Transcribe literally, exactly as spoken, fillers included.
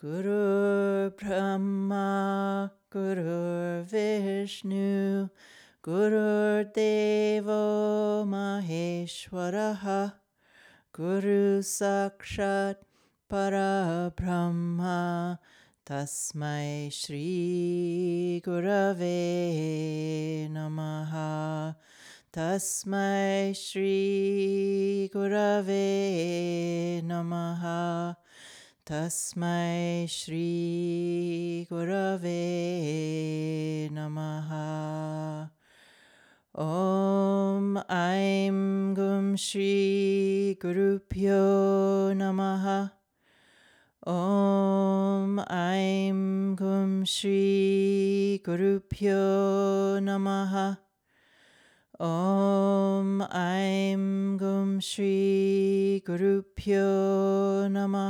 Guru Brahma, Guru Vishnu, Guru Devo Maheshwaraha, Guru Sakshat Parabrahma, Tasmai Shri Gurave Namaha, Tasmai Shri Gurave Namaha, Tasmai Shri Gurave Namaha. Om Aim Gum Shri Gurupyo Namaha. Om Aim Gum Shri Gurupyo Namaha. Om Aim Gum Shri Gurupyo Namaha.